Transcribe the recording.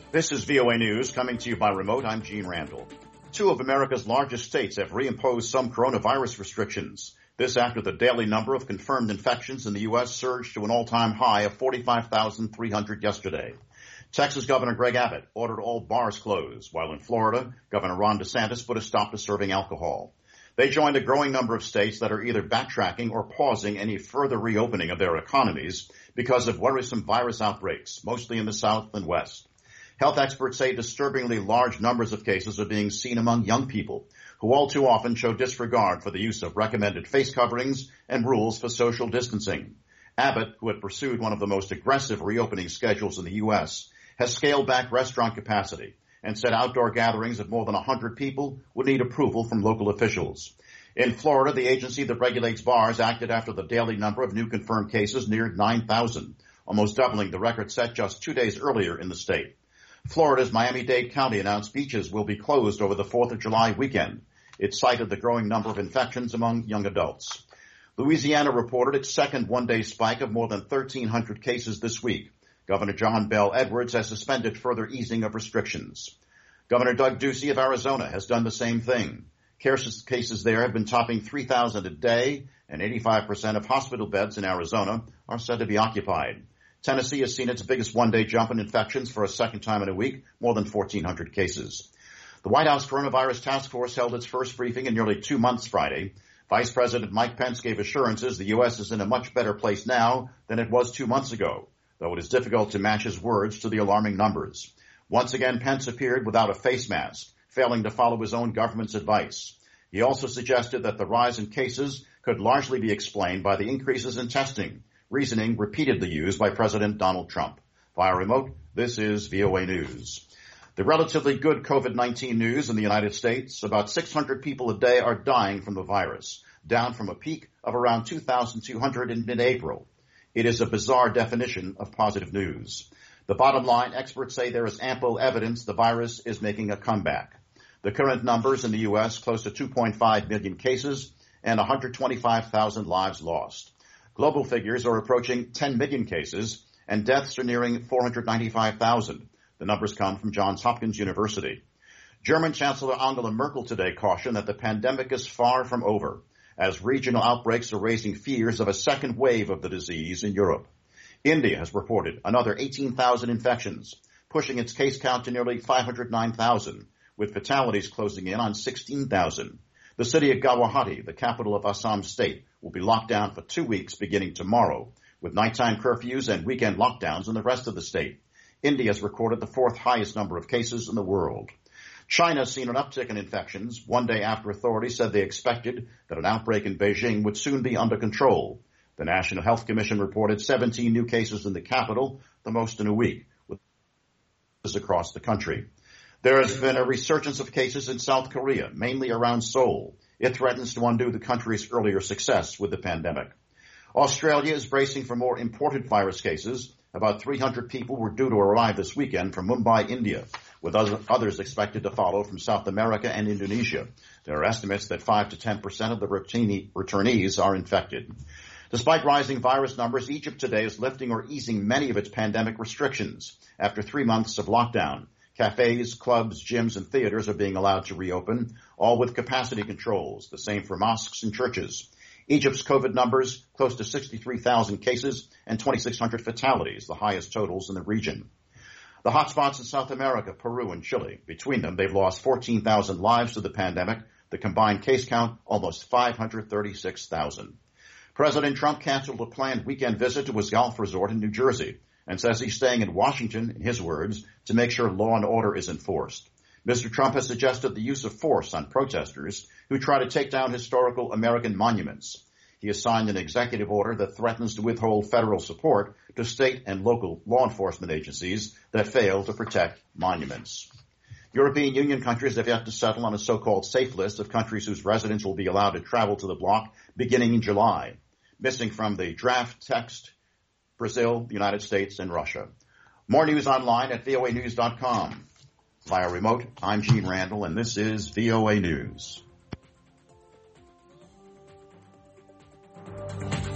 This is VOA News coming to you by remote. I'm Gene Randall. Two of America's largest states have reimposed some coronavirus restrictions. This after the daily number of confirmed infections in the U.S. surged to an all-time high of 45,300 yesterday. Texas Governor Greg Abbott ordered all bars closed, while in Florida, Governor Ron DeSantis put a stop to serving alcohol. They joined a growing number of states that are either backtracking or pausing any further reopening of their economies because of worrisome virus outbreaks, mostly in the South and West. Health experts say disturbingly large numbers of cases are being seen among young people, who all too often show disregard for the use of recommended face coverings and rules for social distancing. Abbott, who had pursued one of the most aggressive reopening schedules in the U.S., has scaled back restaurant capacity and said outdoor gatherings of more than 100 people would need approval from local officials. In Florida, the agency that regulates bars acted after the daily number of new confirmed cases neared 9,000, almost doubling the record set just 2 days earlier in the state. Florida's Miami-Dade County announced beaches will be closed over the 4th of July weekend. It cited the growing number of infections among young adults. Louisiana reported its second one-day spike of more than 1,300 cases this week. Governor John Bel Edwards has suspended further easing of restrictions. Governor Doug Ducey of Arizona has done the same thing. Cases there have been topping 3,000 a day, and 85% of hospital beds in Arizona are said to be occupied. Tennessee has seen its biggest one-day jump in infections for a second time in a week, more than 1,400 cases. The White House Coronavirus Task Force held its first briefing in nearly 2 months Friday. Vice President Mike Pence gave assurances the U.S. is in a much better place now than it was 2 months ago, though it is difficult to match his words to the alarming numbers. Once again, Pence appeared without a face mask, failing to follow his own government's advice. He also suggested that the rise in cases could largely be explained by the increases in testing, reasoning repeatedly used by President Donald Trump. Via remote, this is VOA News. The relatively good COVID-19 news in the United States: about 600 people a day are dying from the virus, down from a peak of around 2,200 in mid-April. It is a bizarre definition of positive news. The bottom line, experts say there is ample evidence the virus is making a comeback. The current numbers in the U.S., close to 2.5 million cases and 125,000 lives lost. Global figures are approaching 10 million cases, and deaths are nearing 495,000. The numbers come from Johns Hopkins University. German Chancellor Angela Merkel today cautioned that the pandemic is far from over, as regional outbreaks are raising fears of a second wave of the disease in Europe. India has reported another 18,000 infections, pushing its case count to nearly 509,000, with fatalities closing in on 16,000. The city of Guwahati, the capital of Assam State, will be locked down for 2 weeks beginning tomorrow, with nighttime curfews and weekend lockdowns in the rest of the state. India has recorded the fourth highest number of cases in the world. China has seen an uptick in infections, one day after authorities said they expected that an outbreak in Beijing would soon be under control. The National Health Commission reported 17 new cases in the capital, the most in a week, with across the country. There has been a resurgence of cases in South Korea, mainly around Seoul. It threatens to undo the country's earlier success with the pandemic. Australia is bracing for more imported virus cases. About 300 people were due to arrive this weekend from Mumbai, India, with others expected to follow from South America and Indonesia. There are estimates that 5 to 10% of the returnees are infected. Despite rising virus numbers, Egypt today is lifting or easing many of its pandemic restrictions after 3 months of lockdown. Cafes, clubs, gyms, and theaters are being allowed to reopen, all with capacity controls, the same for mosques and churches. Egypt's COVID numbers, close to 63,000 cases and 2,600 fatalities, the highest totals in the region. The hotspots in South America, Peru, and Chile, between them, they've lost 14,000 lives to the pandemic. The combined case count, almost 536,000. President Trump canceled a planned weekend visit to his golf resort in New Jersey and says he's staying in Washington, in his words, to make sure law and order is enforced. Mr. Trump has suggested the use of force on protesters who try to take down historical American monuments. He has signed an executive order that threatens to withhold federal support to state and local law enforcement agencies that fail to protect monuments. European Union countries have yet to settle on a so-called safe list of countries whose residents will be allowed to travel to the bloc beginning in July. Missing from the draft text, Brazil, the United States, and Russia. More news online at voanews.com. Via remote, I'm Gene Randall, and this is VOA News.